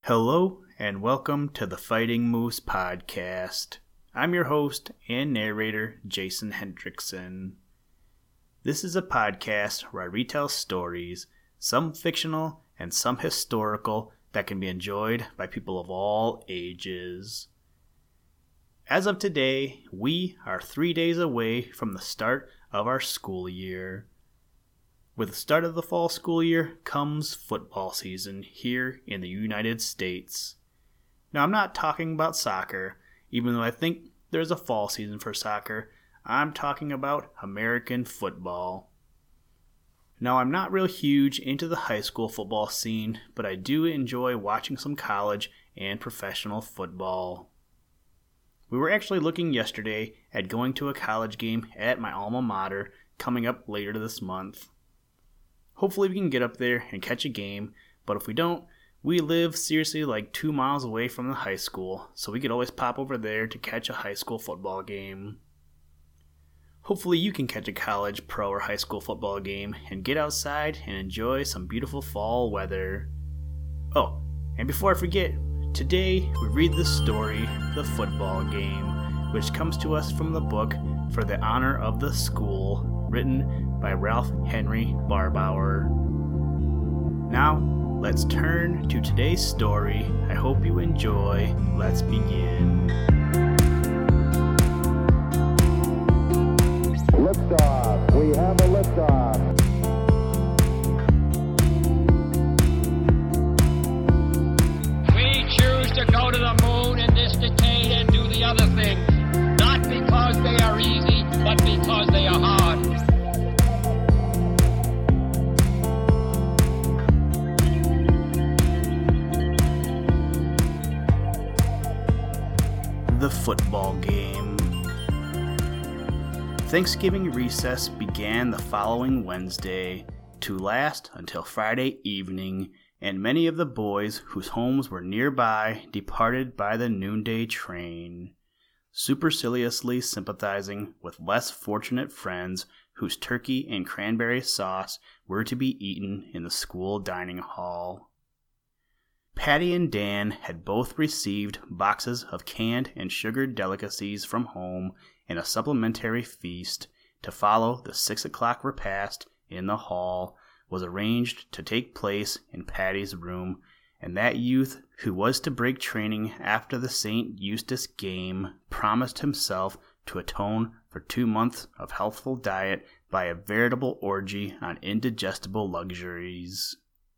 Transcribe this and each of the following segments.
Hello and welcome to the Fighting Moose podcast. I'm your host and narrator, Jason Hendrickson. This is a podcast where I retell stories, some fictional and some historical, that can be enjoyed by people of all ages. As of today, we are 3 days away from the start of our school year. With the start of the fall school year comes football season here in the United States. Now, I'm not talking about soccer, even though I think there's a fall season for soccer. I'm talking about American football. Now, I'm not real huge into the high school football scene, but I do enjoy watching some college and professional football. We were actually looking yesterday at going to a college game at my alma mater coming up later this month. Hopefully we can get up there and catch a game, but if we don't, we live seriously like 2 miles away from the high school, so we could always pop over there to catch a high school football game. Hopefully you can catch a college, pro, or high school football game and get outside and enjoy some beautiful fall weather. Oh, and before I forget, today we read the story, The Football Game, which comes to us from the book For the Honor of the School, written by Ralph Henry Barbauer. Now, let's turn to today's story. I hope you enjoy. Let's begin. Liftoff. We have a liftoff. We choose to go to the moon in this decade and do the other things, not because they are easy, but because they are hard. The Football Game. Thanksgiving recess began the following Wednesday to last until Friday evening, and many of the boys whose homes were nearby departed by the noonday train, superciliously sympathizing with less fortunate friends whose turkey and cranberry sauce were to be eaten in the school dining hall. Patty and Dan had both received boxes of canned and sugared delicacies from home, and a supplementary feast to follow the 6 o'clock repast in the hall was arranged to take place in Patty's room, and that youth who was to break training after the St. Eustace game promised himself to atone for 2 months of healthful diet by a veritable orgy on indigestible luxuries.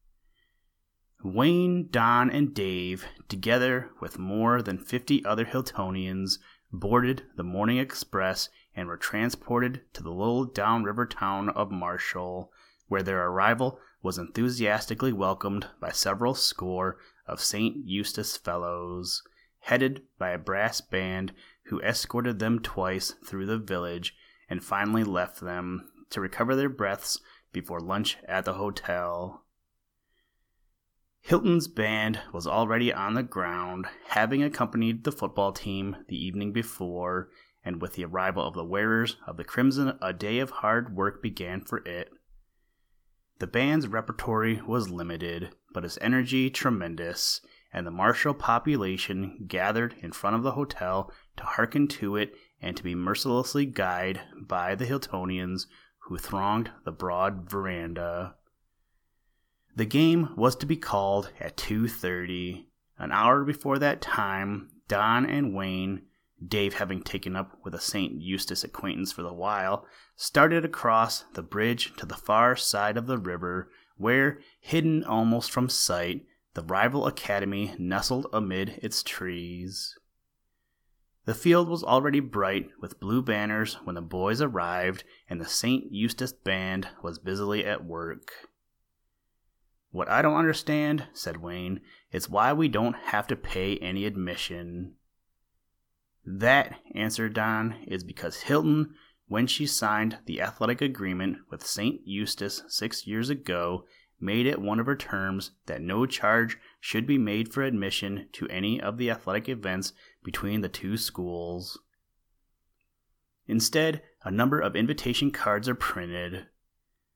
Wayne, Don, and Dave, together with more than 50 other Hiltonians, boarded the morning express and were transported to the little downriver town of Marshall, where their arrival was enthusiastically welcomed by several score of St. Eustace fellows, headed by a brass band who escorted them twice through the village and finally left them to recover their breaths before lunch at the hotel. Hilton's band was already on the ground, having accompanied the football team the evening before, and with the arrival of the wearers of the crimson a day of hard work began for it. The band's repertory was limited, but its energy tremendous, and the Marshall population gathered in front of the hotel to hearken to it and to be mercilessly guyed by the Hiltonians who thronged the broad veranda. The game was to be called at 2:30. An hour before that time, Don and Wayne, Dave having taken up with a St. Eustace acquaintance for the while, started across the bridge to the far side of the river, where, hidden almost from sight, the rival academy nestled amid its trees. The field was already bright with blue banners when the boys arrived, and the St. Eustace band was busily at work. "What I don't understand," said Wayne, "is why we don't have to pay any admission." "That," answered Don, "is because Hilton, when she signed the athletic agreement with St. Eustace 6 years ago, made it one of her terms that no charge should be made for admission to any of the athletic events between the two schools. Instead, a number of invitation cards are printed.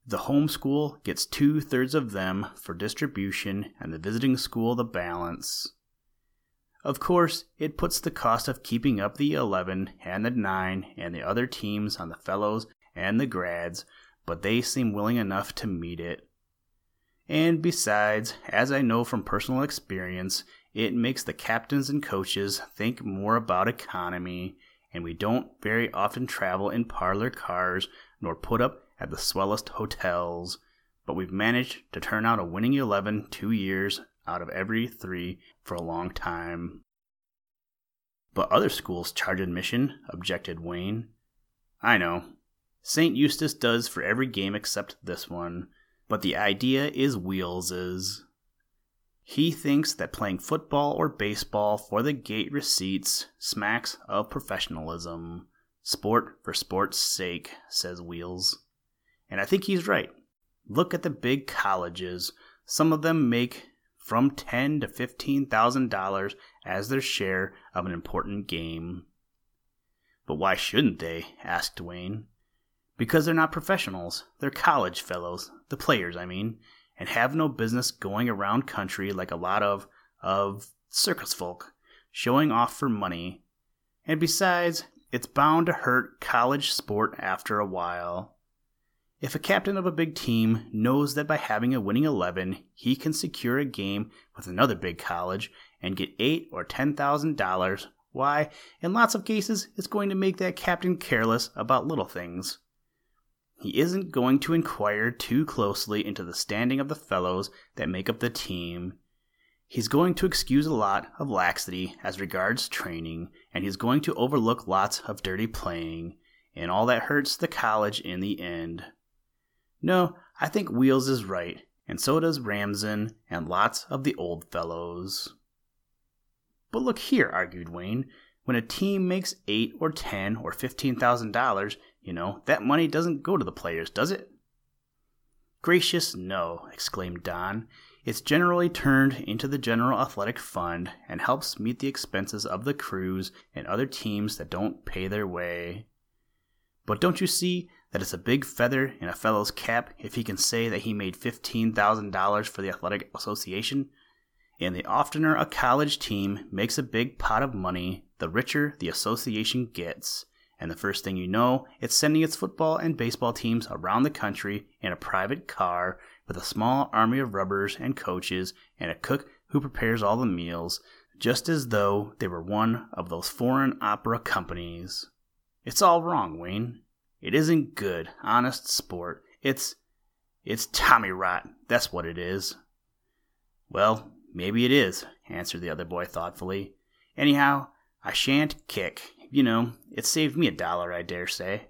The home school gets 2/3 of them for distribution and the visiting school the balance. Of course, it puts the cost of keeping up the 11 and the 9 and the other teams on the fellows and the grads, but they seem willing enough to meet it. And besides, as I know from personal experience, it makes the captains and coaches think more about economy, and we don't very often travel in parlor cars nor put up at the swellest hotels, but we've managed to turn out a winning 11 2 years out of every 3 for a long time. But other schools charge admission, objected Wayne. I know. St. Eustace does for every game except this one, but the idea is Wheels's. He thinks that playing football or baseball for the gate receipts smacks of professionalism. Sport for sport's sake, says Wheels. And I think he's right. Look at the big colleges. Some of them make from $10,000 to $15,000 as their share of an important game. But why shouldn't they? Asked Wayne. Because they're not professionals. They're college fellows, the players, I mean, and have no business going around country like a lot of circus folk, showing off for money. And besides, it's bound to hurt college sport after a while. If a captain of a big team knows that by having a winning 11, he can secure a game with another big college and get $8,000 or $10,000, why, in lots of cases, it's going to make that captain careless about little things. He isn't going to inquire too closely into the standing of the fellows that make up the team. He's going to excuse a lot of laxity as regards training, and he's going to overlook lots of dirty playing, and all that hurts the college in the end. No, I think Wheels is right, and so does Ramsden and lots of the old fellows. But look here, argued Wayne, when a team makes $8,000 or $10,000 or $15,000, that money doesn't go to the players, does it? Gracious, no, exclaimed Don. It's generally turned into the general athletic fund and helps meet the expenses of the crews and other teams that don't pay their way. But don't you see that it's a big feather in a fellow's cap if he can say that he made $15,000 for the athletic association? And the oftener a college team makes a big pot of money, the richer the association gets. And the first thing you know, it's sending its football and baseball teams around the country in a private car with a small army of rubbers and coaches and a cook who prepares all the meals, just as though they were one of those foreign opera companies. It's all wrong, Wayne. It isn't good, honest sport. It's tommy rot, that's what it is. Well, maybe it is, answered the other boy thoughtfully. Anyhow, I shan't kick. It saved me $1, I dare say.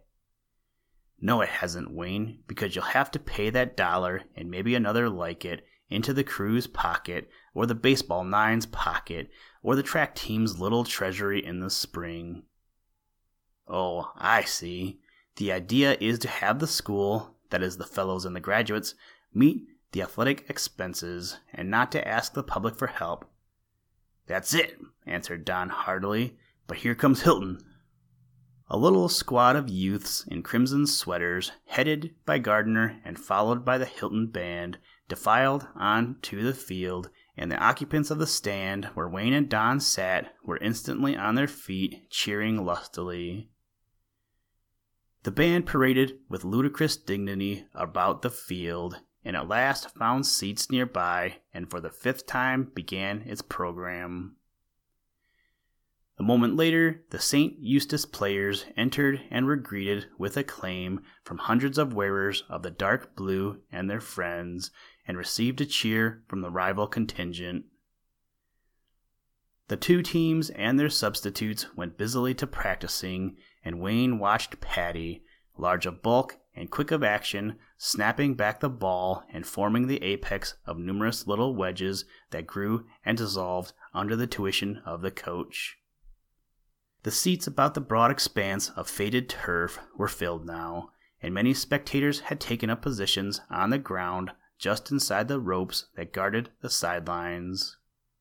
No, it hasn't, Wayne, because you'll have to pay that $1 and maybe another like it into the crew's pocket, or the baseball nine's pocket, or the track team's little treasury in the spring. Oh, I see. The idea is to have the school, that is the fellows and the graduates, meet the athletic expenses, and not to ask the public for help. That's it, answered Don heartily. But here comes Hilton. A little squad of youths in crimson sweaters, headed by Gardner and followed by the Hilton band, defiled on to the field, and the occupants of the stand where Wayne and Don sat were instantly on their feet, cheering lustily. The band paraded with ludicrous dignity about the field, and at last found seats nearby, and for the 5th time began its program. A moment later, the St. Eustace players entered and were greeted with acclaim from hundreds of wearers of the dark blue and their friends, and received a cheer from the rival contingent. The 2 teams and their substitutes went busily to practicing, and Wayne watched Patty, large of bulk and quick of action, snapping back the ball and forming the apex of numerous little wedges that grew and dissolved under the tuition of the coach. The seats about the broad expanse of faded turf were filled now, and many spectators had taken up positions on the ground just inside the ropes that guarded the sidelines.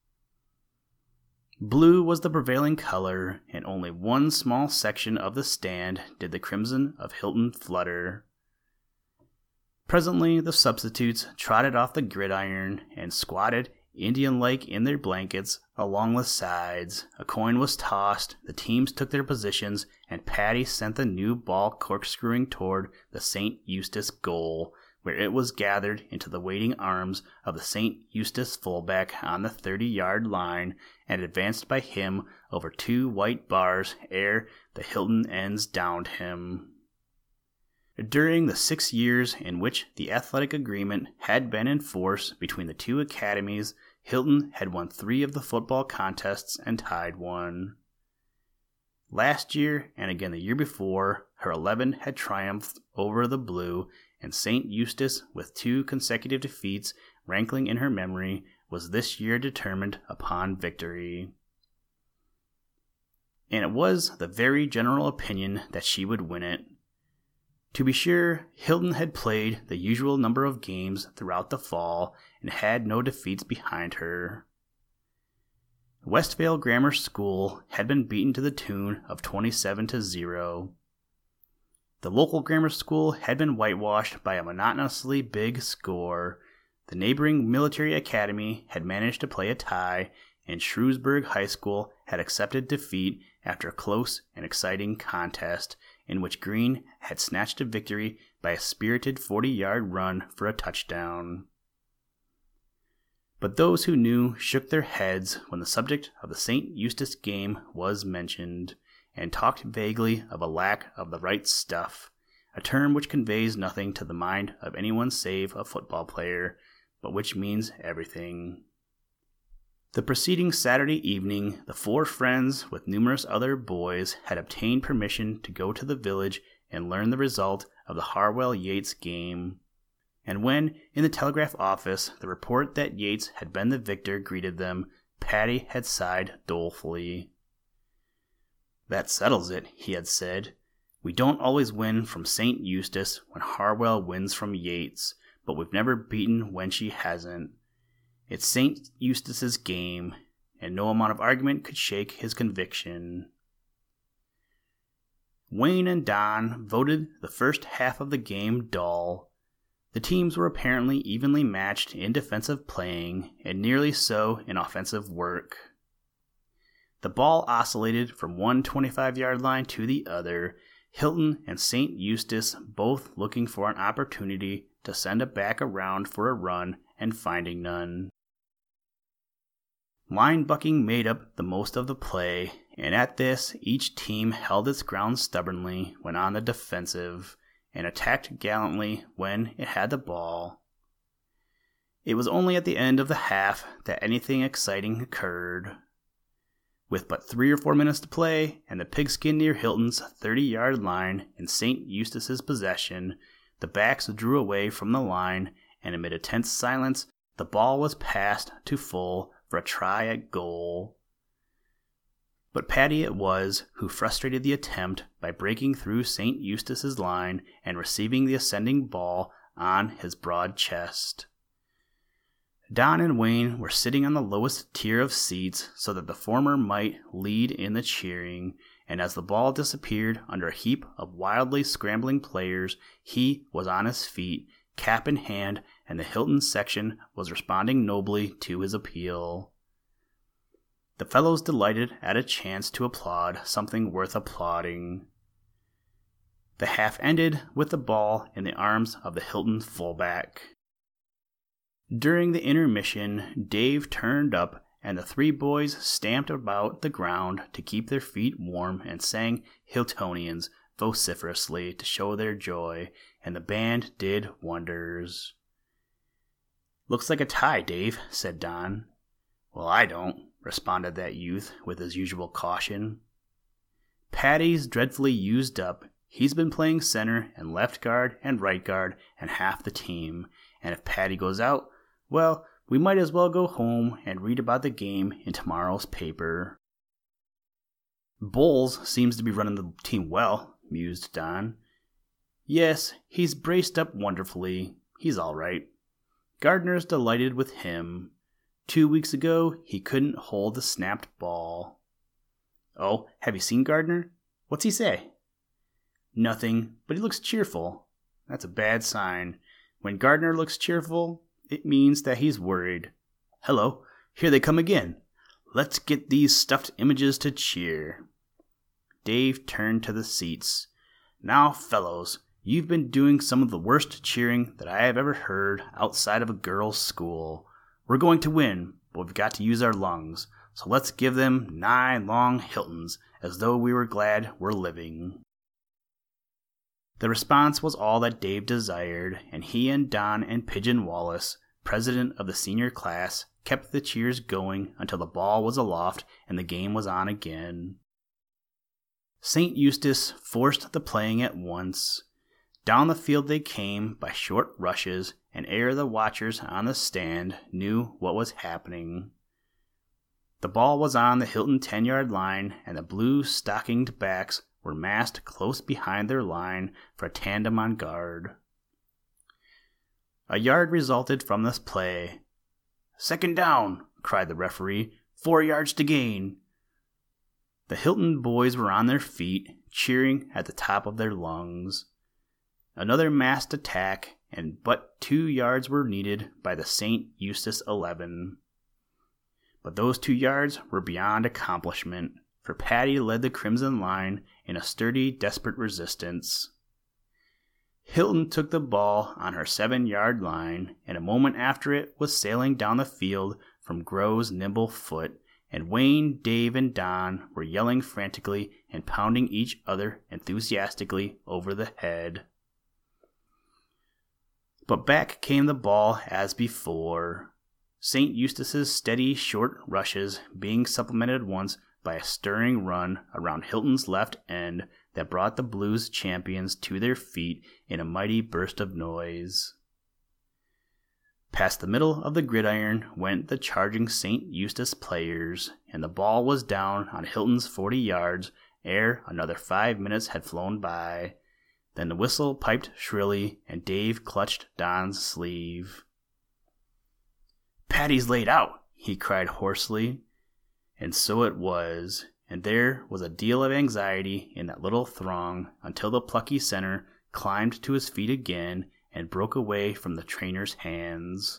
Blue was the prevailing color, and only one small section of the stand did the crimson of Hilton flutter. Presently, the substitutes trotted off the gridiron and squatted, Indian-like in their blankets, along the sides. A coin was tossed, the teams took their positions, and Patty sent the new ball corkscrewing toward the St. Eustace goal, where it was gathered into the waiting arms of the St. Eustace fullback on the 30-yard line and advanced by him over 2 white bars ere the Hilton ends downed him. During the 6 years in which the athletic agreement had been in force between the two academies, Hilton had won 3 of the football contests and tied 1. Last year, and again the year before, her 11 had triumphed over the Blue, and St. Eustace, with 2 consecutive defeats rankling in her memory, was this year determined upon victory. And it was the very general opinion that she would win it. To be sure, Hilton had played the usual number of games throughout the fall and had no defeats behind her. Westvale Grammar School had been beaten to the tune of 27-0. The local grammar school had been whitewashed by a monotonously big score. The neighboring military academy had managed to play a tie, and Shrewsbury High School had accepted defeat after a close and exciting contest in which Green had snatched a victory by a spirited 40-yard run for a touchdown. But those who knew shook their heads when the subject of the St. Eustace game was mentioned, and talked vaguely of a lack of the right stuff, a term which conveys nothing to the mind of anyone save a football player, but which means everything. The preceding Saturday evening, the 4 friends, with numerous other boys, had obtained permission to go to the village and learn the result of the Harwell-Yates game. And when, in the telegraph office, the report that Yates had been the victor greeted them, Patty had sighed dolefully. "That settles it," he had said. "We don't always win from St. Eustace when Harwell wins from Yates, but we've never beaten when she hasn't. It's St. Eustace's game, and no amount of argument could shake his conviction." Wayne and Don voted the first half of the game dull. The teams were apparently evenly matched in defensive playing, and nearly so in offensive work. The ball oscillated from one 25-yard line to the other, Hilton and St. Eustace both looking for an opportunity to send it back around for a run and finding none. Line bucking made up the most of the play, and at this each team held its ground stubbornly when on the defensive, and attacked gallantly when it had the ball. It was only at the end of the half that anything exciting occurred. With but 3 or 4 minutes to play, and the pigskin near Hilton's 30-yard line in St. Eustace's possession, the backs drew away from the line, and amid a tense silence, the ball was passed to Full for a try at goal. But Patty it was who frustrated the attempt by breaking through St. Eustace's line and receiving the ascending ball on his broad chest. Don and Wayne were sitting on the lowest tier of seats so that the former might lead in the cheering, and as the ball disappeared under a heap of wildly scrambling players, he was on his feet, cap in hand, and the Hilton section was responding nobly to his appeal. The fellows delighted at a chance to applaud something worth applauding. The half ended with the ball in the arms of the Hilton fullback. During the intermission, Dave turned up, and the 3 boys stamped about the ground to keep their feet warm and sang Hiltonians vociferously to show their joy, and the band did wonders. "Looks like a tie, Dave," said Don. "Well, I don't," responded that youth with his usual caution. "Patty's dreadfully used up. He's been playing center and left guard and right guard and half the team, and if Patty goes out, well, we might as well go home and read about the game in tomorrow's paper." "Bowles seems to be running the team well," mused Don. "Yes, he's braced up wonderfully. He's all right. Gardner's delighted with him. 2 weeks ago, he couldn't hold the snapped ball." "Oh, have you seen Gardner? What's he say?" "Nothing, but he looks cheerful. That's a bad sign. When Gardner looks cheerful, it means that he's worried. Hello, here they come again. Let's get these stuffed images to cheer. Dave turned to the seats. Now, fellows, you've been doing some of the worst cheering that I have ever heard outside of a girls' school. We're going to win, but we've got to use our lungs. So let's give them 9 long Hiltons, as though we were glad we're living. The response was all that Dave desired, and he and Don and Pigeon Wallace, president of the senior class, kept the cheers going until the ball was aloft and the game was on again. St. Eustace forced the playing at once. Down the field they came by short rushes, and ere the watchers on the stand knew what was happening. The ball was on the Hilton 10-yard line, and the blue-stockinged backs were massed close behind their line for a tandem on guard. A yard resulted from this play. "Second down," cried the referee. 4 yards to gain. The Hilton boys were on their feet, cheering at the top of their lungs. Another massed attack, and but 2 yards were needed by the St. Eustace 11. But those 2 yards were beyond accomplishment, for Patty led the Crimson line in a sturdy, desperate resistance. Hilton took the ball on her 7-yard line, and a moment after it was sailing down the field from Grove's nimble foot, and Wayne, Dave, and Don were yelling frantically and pounding each other enthusiastically over the head. But back came the ball as before. St. Eustace's steady short rushes being supplemented once by a stirring run around Hilton's left end that brought the Blues champions to their feet in a mighty burst of noise. Past the middle of the gridiron went the charging St. Eustace players, and the ball was down on Hilton's 40 yards ere another 5 minutes had flown by. Then the whistle piped shrilly, and Dave clutched Don's sleeve. "Patty's laid out," he cried hoarsely. And so it was, and there was a deal of anxiety in that little throng until the plucky center climbed to his feet again and broke away from the trainer's hands.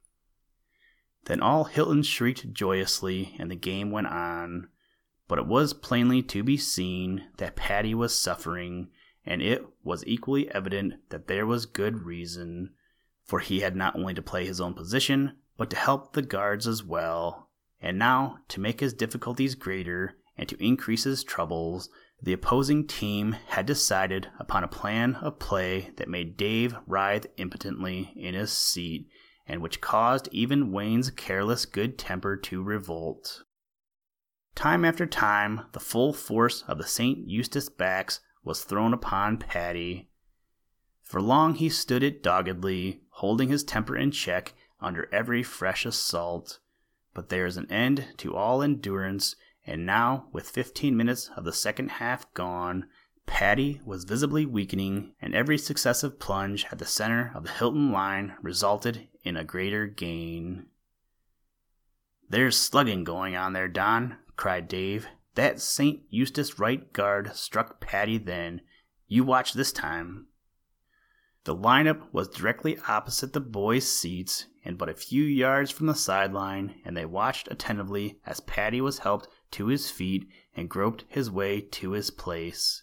Then all Hilton shrieked joyously, and the game went on. But it was plainly to be seen that Patty was suffering, and it was equally evident that there was good reason, for he had not only to play his own position, but to help the guards as well. And now, to make his difficulties greater and to increase his troubles, the opposing team had decided upon a plan of play that made Dave writhe impotently in his seat, and which caused even Wayne's careless good temper to revolt. Time after time, the full force of the St. Eustace backs was thrown upon Patty. For long he stood it doggedly, holding his temper in check under every fresh assault. But there is an end to all endurance, and now, with 15 minutes of the second half gone, Patty was visibly weakening, and every successive plunge at the center of the Hilton line resulted in a greater gain. "There's slugging going on there, Don," cried Dave. "That St. Eustace right guard struck Patty then. You watch this time." The lineup was directly opposite the boys' seats and but a few yards from the sideline, and they watched attentively as Patty was helped to his feet and groped his way to his place.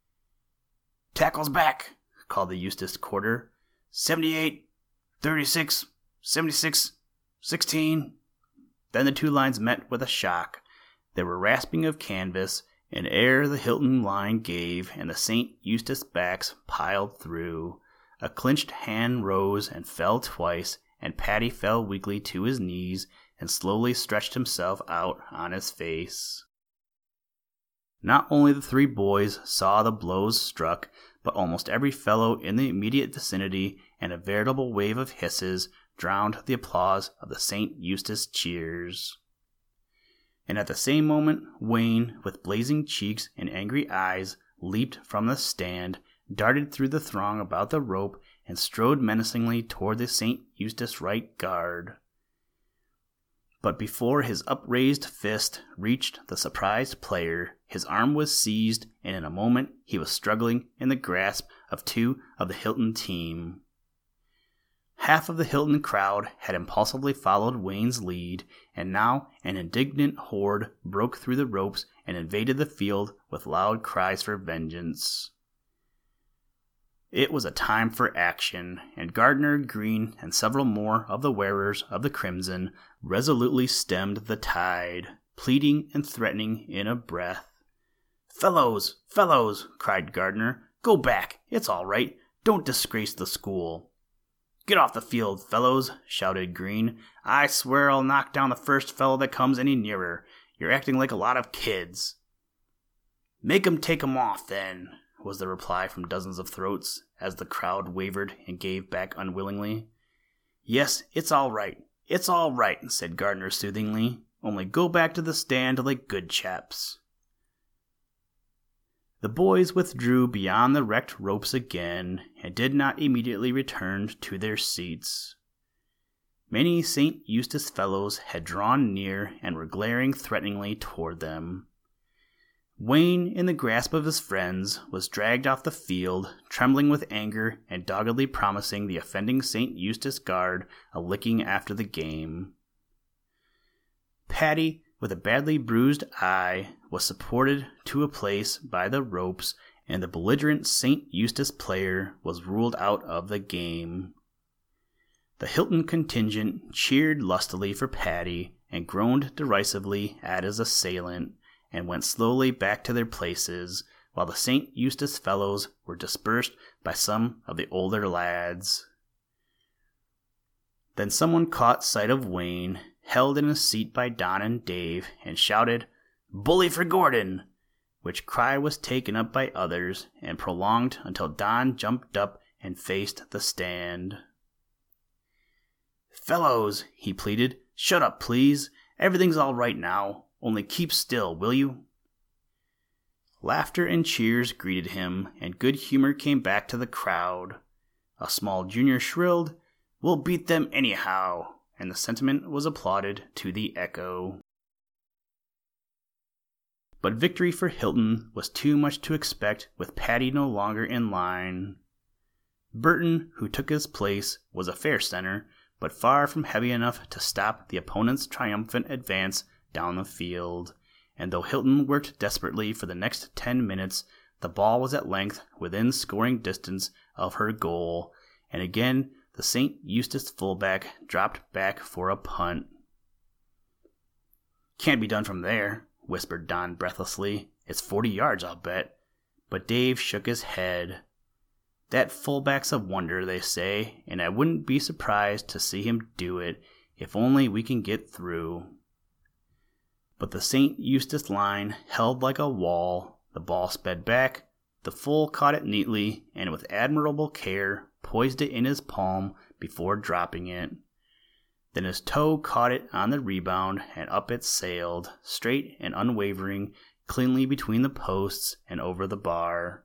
"Tackles back," called the Eustace quarter. 78, 36, 76, 16. Then the two lines met with a shock. There were rasping of canvas, and ere the Hilton line gave and the St. Eustace backs piled through, a clinched hand rose and fell twice, and Patty fell weakly to his knees and slowly stretched himself out on his face. Not only the three boys saw the blows struck, but almost every fellow in the immediate vicinity, and a veritable wave of hisses drowned the applause of the St. Eustace cheers. And at the same moment, Wayne, with blazing cheeks and angry eyes, leaped from the stand, darted through the throng about the rope, and strode menacingly toward the St. Eustace right guard. But before his upraised fist reached the surprised player, his arm was seized, and in a moment he was struggling in the grasp of two of the Hilton team. Half of the Hilton crowd had impulsively followed Wayne's lead, and now an indignant horde broke through the ropes and invaded the field with loud cries for vengeance. It was a time for action, and Gardner, Green, and several more of the wearers of the crimson resolutely stemmed the tide, pleading and threatening in a breath. "Fellows, fellows," cried Gardner, "go back, it's all right, don't disgrace the school." "Get off the field, fellows," shouted Green. "I swear I'll knock down the first fellow that comes any nearer. You're acting like a lot of kids." "Make 'em take 'em off, then," was the reply from dozens of throats, as the crowd wavered and gave back unwillingly. "Yes, it's all right, said Gardner soothingly. "Only go back to the stand like good chaps." The boys withdrew beyond the wrecked ropes again, and did not immediately return to their seats. Many St. Eustace fellows had drawn near and were glaring threateningly toward them. Wayne, in the grasp of his friends, was dragged off the field, trembling with anger and doggedly promising the offending St. Eustace guard a licking after the game. Patty, with a badly bruised eye, was supported to a place by the ropes, and the belligerent St. Eustace player was ruled out of the game. The Hilton contingent cheered lustily for Patty and groaned derisively at his assailant, and went slowly back to their places, while the St. Eustace fellows were dispersed by some of the older lads. Then someone caught sight of Wayne, held in a seat by Don and Dave, and shouted, "Bully for Gordon!" which cry was taken up by others and prolonged until Don jumped up and faced the stand. "Fellows," he pleaded, "shut up, please. Everything's all right now. Only keep still, will you?" Laughter and cheers greeted him, and good humor came back to the crowd. A small junior shrilled, "We'll beat them anyhow," and the sentiment was applauded to the echo. But victory for Hilton was too much to expect with Patty no longer in line. Burton, who took his place, was a fair center, but far from heavy enough to stop the opponent's triumphant advance down the field, and though Hilton worked desperately for the next 10 minutes, the ball was at length within scoring distance of her goal, and again the St. Eustace fullback dropped back for a punt. "Can't be done from there," whispered Don breathlessly. "It's 40 yards, I'll bet." But Dave shook his head. "That fullback's a wonder, they say, and I wouldn't be surprised to see him do it, if only we can get through." But the St. Eustace line held like a wall. The ball sped back. The full caught it neatly, and with admirable care poised it in his palm before dropping it. Then his toe caught it on the rebound, and up it sailed, straight and unwavering, cleanly between the posts and over the bar.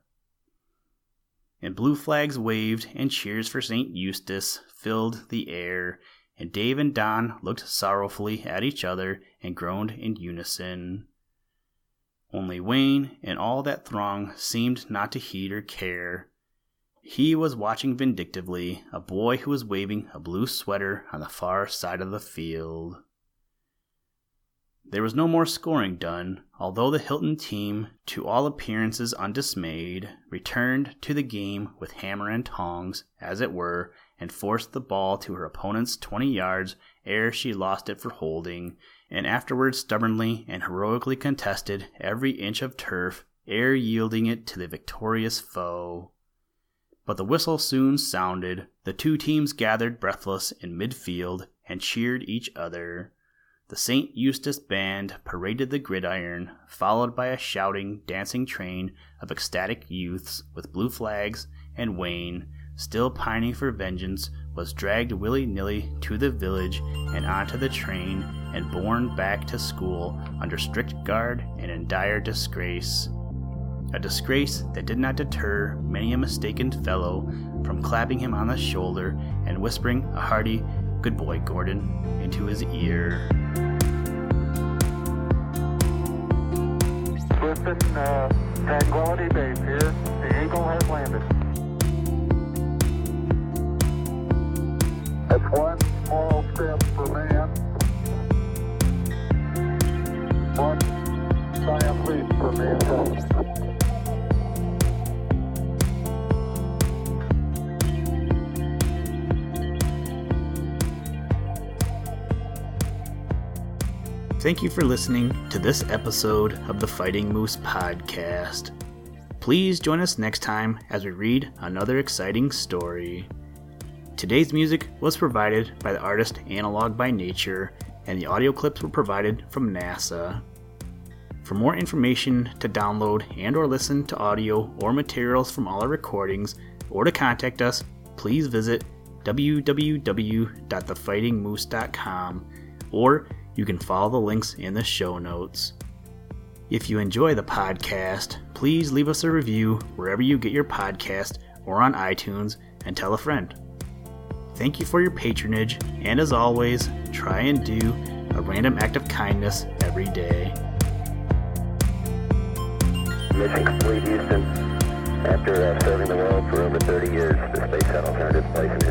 And blue flags waved, and cheers for St. Eustace filled the air, and Dave and Don looked sorrowfully at each other and groaned in unison. Only Wayne and all that throng seemed not to heed or care. He was watching vindictively a boy who was waving a blue sweater on the far side of the field. There was no more scoring done, although the Hilton team, to all appearances undismayed, returned to the game with hammer and tongs, as it were, and forced the ball to her opponent's 20 yards ere she lost it for holding, and afterwards stubbornly and heroically contested every inch of turf ere yielding it to the victorious foe. But the whistle soon sounded. The two teams gathered breathless in midfield and cheered each other. The St. Eustace band paraded the gridiron, followed by a shouting, dancing train of ecstatic youths with blue flags, and Wayne, still pining for vengeance, was dragged willy-nilly to the village and onto the train and borne back to school under strict guard and in dire disgrace. A disgrace that did not deter many a mistaken fellow from clapping him on the shoulder and whispering a hearty, "Good boy, Gordon," into his ear. Listen, Tranquility Base here. The Eagle has landed. That's one small step for man, one giant leap for mankind. Thank you for listening to this episode of the Fighting Moose Podcast. Please join us next time as we read another exciting story. Today's music was provided by the artist Analog by Nature, and the audio clips were provided from NASA. For more information to download and or listen to audio or materials from all our recordings, or to contact us, please visit www.thefightingmoose.com, or you can follow the links in the show notes. If you enjoy the podcast, please leave us a review wherever you get your podcast or on iTunes, and tell a friend. Thank you for your patronage, and as always, try and do a random act of kindness every day. Mission complete, Houston. After serving the world for over 30 years, the Space Shuttle turned its place in